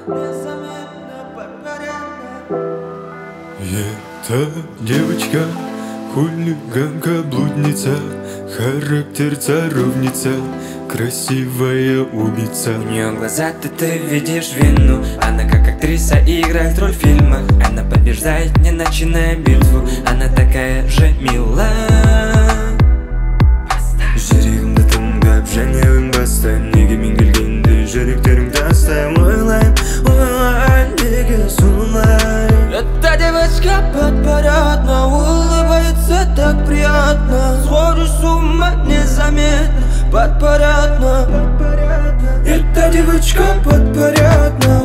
Эта девочка хулиганка, блудница, характер царовница, красивая убийца. У нее глаза-то ты видишь вину. Она как актриса играет роль в фильмах. Она побеждает, не начиная битву. Она такая же милая. Жүрегімді тыңдап және үнбастайым. Неге мен келгенде жүректеріңді тастайым. Ойлайым, ойлайым, неге солай. Эта девочка подпорядна, улыбается так приятно. Сходишь с ума незаметно, подпорядна. Эта девочка подпорядна,